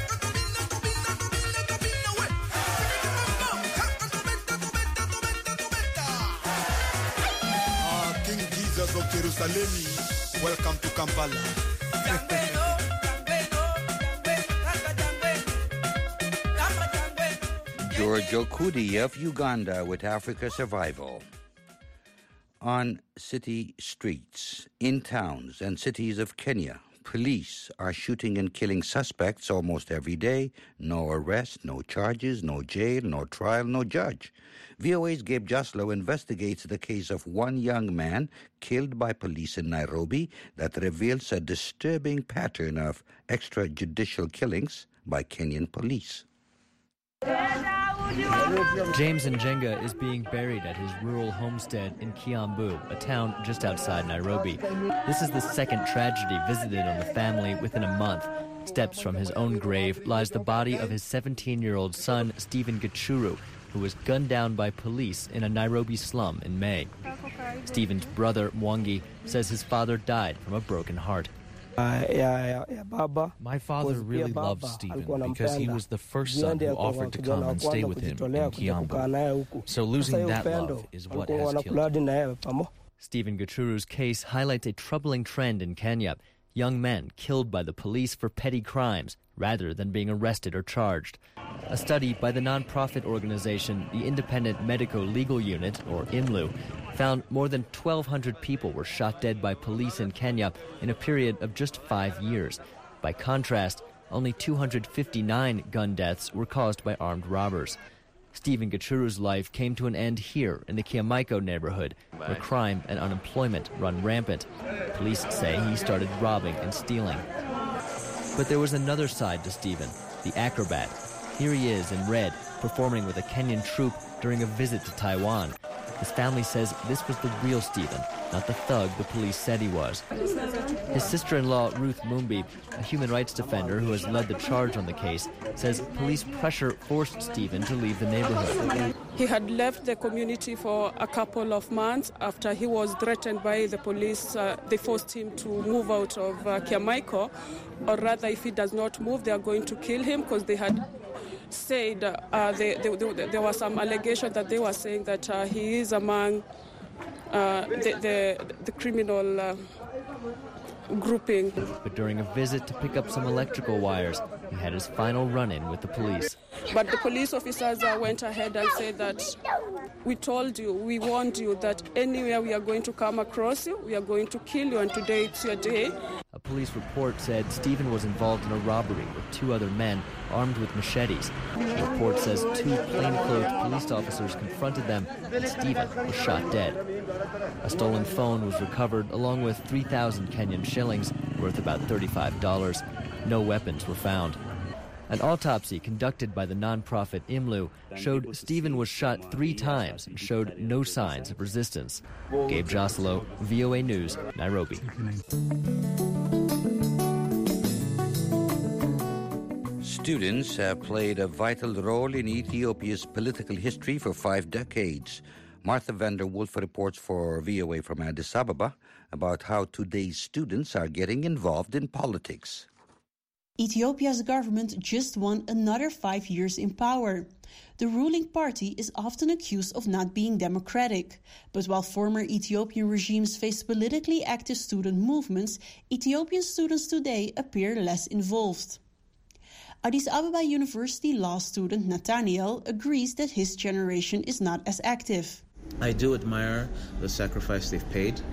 King Jesus of Jerusalem, welcome to Kampala. George Okudi of Uganda with Africa Survival. On city streets, in towns and cities of Kenya, police are shooting and killing suspects almost every day. No arrest, no charges, no jail, no trial, no judge. VOA's Gabe Jaslow investigates the case of one young man killed by police in Nairobi that reveals a disturbing pattern of extrajudicial killings by Kenyan police. James Njenga is being buried at his rural homestead in Kiambu, a town just outside Nairobi. This is the second tragedy visited on the family within a month. Steps from his own grave lies the body of his 17-year-old son, Stephen Gachuru, who was gunned down by police in a Nairobi slum in May. Stephen's brother, Mwangi, says his father died from a broken heart. My father really loved Stephen because he was the first son who offered to come and stay with him in Kiambu. So losing that love is what has killed him. Stephen Gachuru's case highlights a troubling trend in Kenya. Young men killed by the police for petty crimes rather than being arrested or charged. A study by the non-profit organization, the Independent Medico-Legal Unit, or IMLU, found more than 1,200 people were shot dead by police in Kenya in a period of just 5 years. By contrast, only 259 gun deaths were caused by armed robbers. Stephen Gachuru's life came to an end here in the Kiamaiko neighborhood, where crime and unemployment run rampant. Police say he started robbing and stealing. But there was another side to Stephen, the acrobat. Here he is in red, performing with a Kenyan troupe during a visit to Taiwan. His family says this was the real Stephen, not the thug the police said he was. His sister-in-law, Ruth Mumbi, a human rights defender who has led the charge on the case, says police pressure forced Stephen to leave the neighborhood. He had left the community for a couple of months after he was threatened by the police. They forced him to move out of Kiamaiko, or rather, if he does not move, they are going to kill him, because they had said there was some allegation that they were saying that he is among the criminal grouping. But during a visit to pick up some electrical wires, he had his final run-in with the police. But the police officers went ahead and said that we told you, we warned you that anywhere we are going to come across you, we are going to kill you, and today it's your day. A police report said Stephen was involved in a robbery with 2 other men armed with machetes. The report says 2 plainclothes police officers confronted them and Stephen was shot dead. A stolen phone was recovered along with 3,000 Kenyan shillings, worth about $35. No weapons were found. An autopsy conducted by the non-profit IMLU showed Stephen was shot 3 times and showed no signs of resistance. Gabe Joselo, VOA News, Nairobi. Students have played a vital role in Ethiopia's political history for 5 decades. Martha Vander Wolf reports for VOA from Addis Ababa about how today's students are getting involved in politics. Ethiopia's government just won another 5 years in power. The ruling party is often accused of not being democratic. But while former Ethiopian regimes face politically active student movements, Ethiopian students today appear less involved. Addis Ababa University law student Nathaniel agrees that his generation is not as active. I do admire the sacrifice they've paid.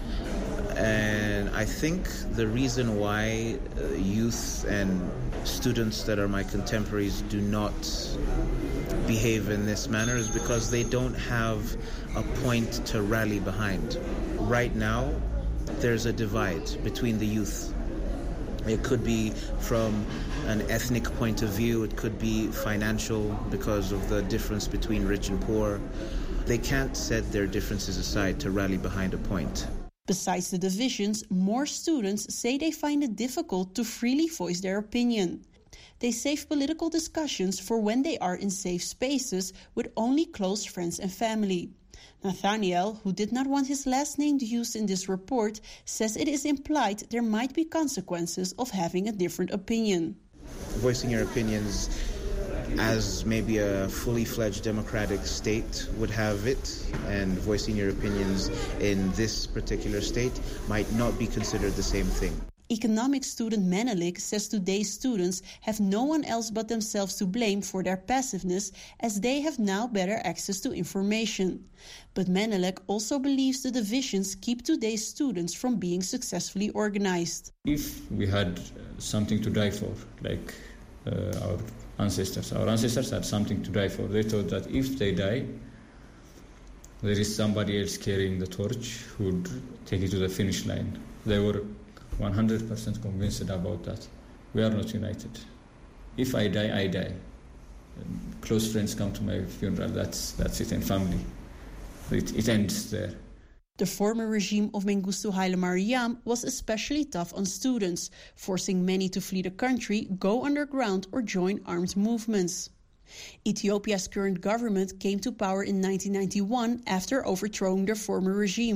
And I think the reason why youth and students that are my contemporaries do not behave in this manner is because they don't have a point to rally behind. Right now, there's a divide between the youth. It could be from an ethnic point of view, it could be financial because of the difference between rich and poor. They can't set their differences aside to rally behind a point. Besides the divisions, more students say they find it difficult to freely voice their opinion. They save political discussions for when they are in safe spaces with only close friends and family. Nathaniel, who did not want his last name used in this report, says it is implied there might be consequences of having a different opinion. Voicing your opinions as maybe a fully fledged democratic state would have it, and voicing your opinions in this particular state might not be considered the same thing. Economics student Menelik says today's students have no one else but themselves to blame for their passiveness, as they have now better access to information. But Menelik also believes the divisions keep today's students from being successfully organized. If we had something to die for, like our ancestors had something to die for. They thought that if they die, there is somebody else carrying the torch who would take it to the finish line. They were 100% convinced about that. We are not united. If I die, I die. Close friends come to my funeral. That's it, and family. It ends there. The former regime of Mengistu Haile Mariam was especially tough on students, forcing many to flee the country, go underground, or join armed movements. Ethiopia's current government came to power in 1991 after overthrowing the former regime.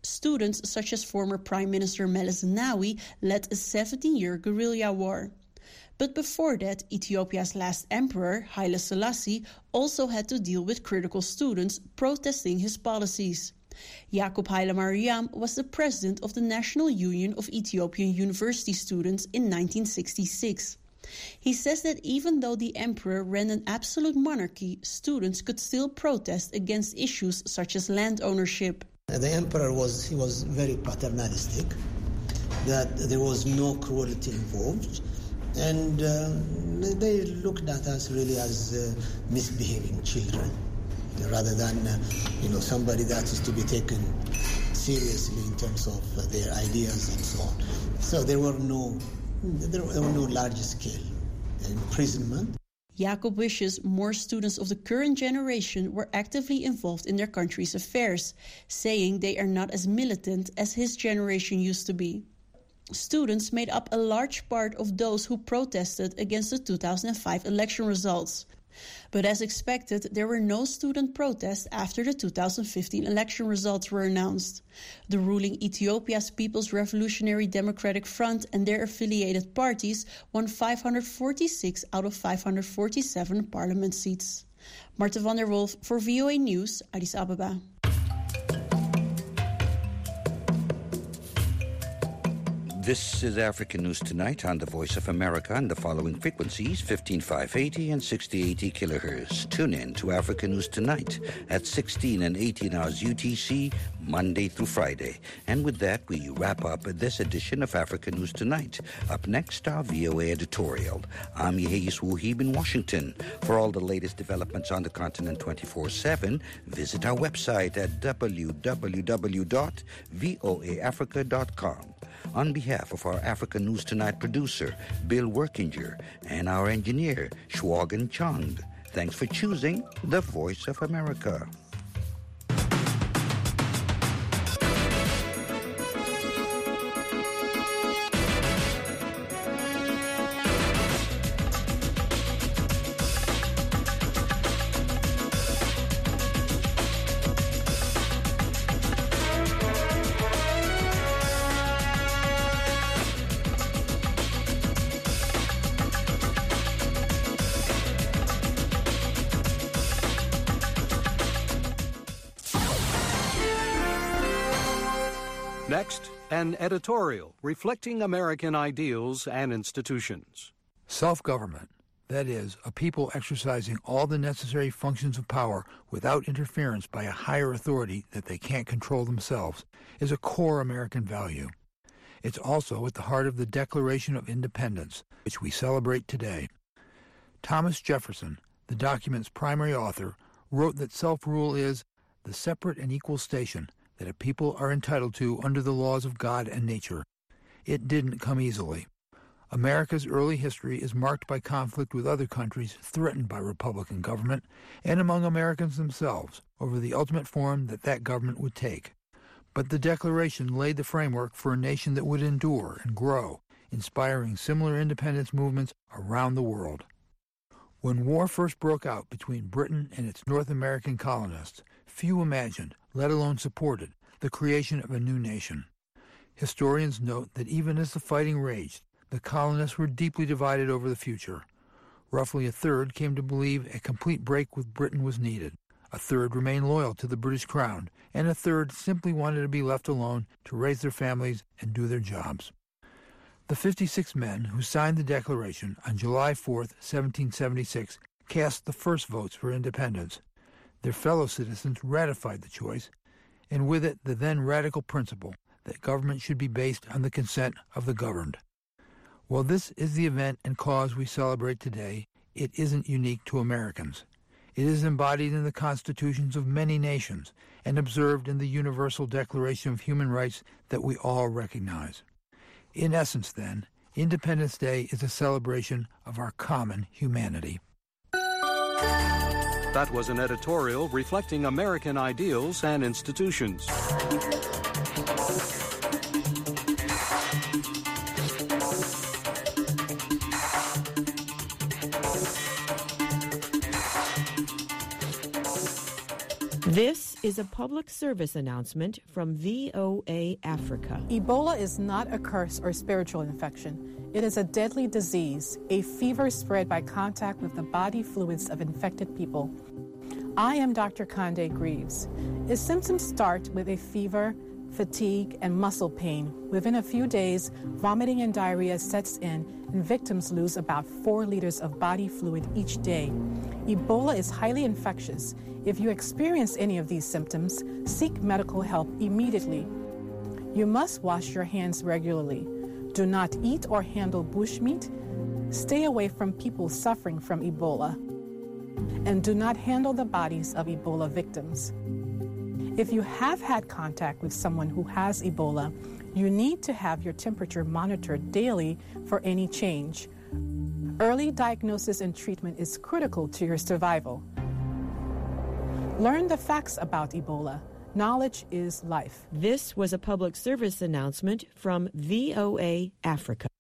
Students such as former Prime Minister Meles Zenawi led a 17-year guerrilla war. But before that, Ethiopia's last emperor, Haile Selassie, also had to deal with critical students protesting his policies. Jacob Haile Mariam was the president of the National Union of Ethiopian University Students in 1966. He says that even though the emperor ran an absolute monarchy, students could still protest against issues such as land ownership. The emperor was very paternalistic, that there was no cruelty involved, and they looked at us really as misbehaving children, rather than somebody that is to be taken seriously in terms of their ideas and so on. So there were no large-scale imprisonment. Jacob wishes more students of the current generation were actively involved in their country's affairs, saying they are not as militant as his generation used to be. Students made up a large part of those who protested against the 2005 election results. But as expected, there were no student protests after the 2015 election results were announced. The ruling Ethiopia's People's Revolutionary Democratic Front and their affiliated parties won 546 out of 547 parliament seats. Marta van der Wolf for VOA News, Addis Ababa. This is Africa News Tonight on the Voice of America on the following frequencies, 15580 and 6080 kilohertz. Tune in to Africa News Tonight at 16 and 18 hours UTC, Monday through Friday. And with that, we wrap up this edition of Africa News Tonight. Up next, our VOA editorial. I'm Yeheyes Wuhib in Washington. For all the latest developments on the continent 24/7, visit our website at www.voaafrica.com. On behalf of our Africa News Tonight producer, Bill Workinger, and our engineer, Shwagan Chung, thanks for choosing the Voice of America. Next, an editorial reflecting American ideals and institutions. Self-government, that is, a people exercising all the necessary functions of power without interference by a higher authority that they can't control themselves, is a core American value. It's also at the heart of the Declaration of Independence, which we celebrate today. Thomas Jefferson, the document's primary author, wrote that self-rule is the separate and equal station that a people are entitled to under the laws of God and nature. It didn't come easily. America's early history is marked by conflict with other countries threatened by Republican government and among Americans themselves over the ultimate form that government would take. But the Declaration laid the framework for a nation that would endure and grow, inspiring similar independence movements around the world. When war first broke out between Britain and its North American colonists, few imagined, let alone supported, the creation of a new nation. Historians note that even as the fighting raged, the colonists were deeply divided over the future. Roughly a third came to believe a complete break with Britain was needed. A third remained loyal to the British Crown, and a third simply wanted to be left alone to raise their families and do their jobs. The 56 men who signed the Declaration on July 4, 1776, cast the first votes for independence. Their fellow citizens ratified the choice, and with it the then radical principle that government should be based on the consent of the governed. While this is the event and cause we celebrate today, it isn't unique to Americans. It is embodied in the constitutions of many nations and observed in the Universal Declaration of Human Rights that we all recognize. In essence, then, Independence Day is a celebration of our common humanity. That was an editorial reflecting American ideals and institutions. This is a public service announcement from VOA Africa. Ebola is not a curse or spiritual infection. It is a deadly disease, a fever spread by contact with the body fluids of infected people. I am Dr. Conde Greaves. Its symptoms start with a fever, fatigue, and muscle pain. Within a few days, vomiting and diarrhea sets in, and victims lose about 4 liters of body fluid each day. Ebola is highly infectious. If you experience any of these symptoms, seek medical help immediately. You must wash your hands regularly. Do not eat or handle bushmeat. Stay away from people suffering from Ebola. And do not handle the bodies of Ebola victims. If you have had contact with someone who has Ebola, you need to have your temperature monitored daily for any change. Early diagnosis and treatment is critical to your survival. Learn the facts about Ebola. Knowledge is life. This was a public service announcement from VOA Africa.